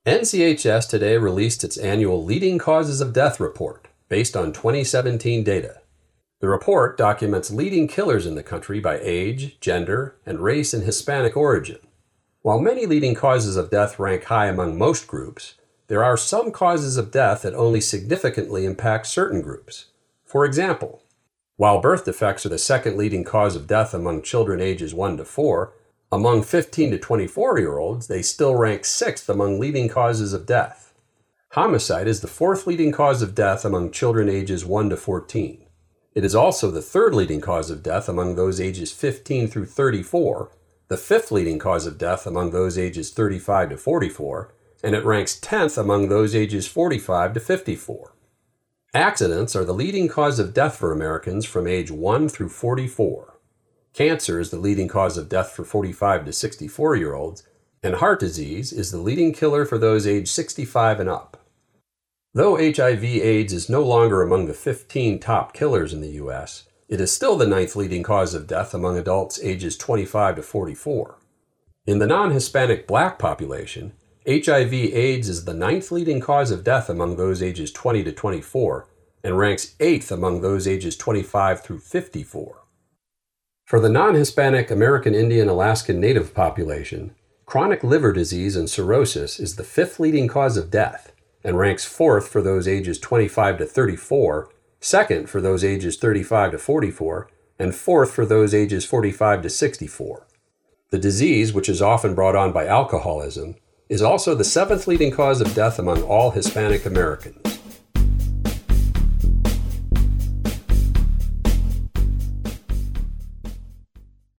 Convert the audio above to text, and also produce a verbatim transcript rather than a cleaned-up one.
N C H S today released its annual Leading Causes of Death report based on twenty seventeen data. The report documents leading killers in the country by age, gender, and race and Hispanic origin. While many leading causes of death rank high among most groups, there are some causes of death that only significantly impact certain groups. For example, while birth defects are the second leading cause of death among children ages one to four, among fifteen to twenty-four-year-olds, they still rank sixth among leading causes of death. Homicide is the fourth leading cause of death among children ages one to fourteen. It is also the third leading cause of death among those ages fifteen through thirty-four, the fifth leading cause of death among those ages thirty-five to forty-four, and it ranks tenth among those ages forty-five to fifty-four. Accidents are the leading cause of death for Americans from age one through forty-four. Cancer is the leading cause of death for forty-five to sixty-four-year-olds, and heart disease is the leading killer for those aged sixty-five and up. Though H I V AIDS is no longer among the fifteen top killers in the U S, it is still the ninth leading cause of death among adults ages twenty-five to forty-four. In the non-Hispanic Black population, H I V AIDS is the ninth leading cause of death among those ages twenty to twenty-four, and ranks eighth among those ages twenty-five through fifty-four. For the non-Hispanic American Indian Alaskan Native population, chronic liver disease and cirrhosis is the fifth leading cause of death and ranks fourth for those ages twenty-five to thirty-four, second for those ages thirty-five to forty-four, and fourth for those ages forty-five to sixty-four. The disease, which is often brought on by alcoholism, is also the seventh leading cause of death among all Hispanic Americans.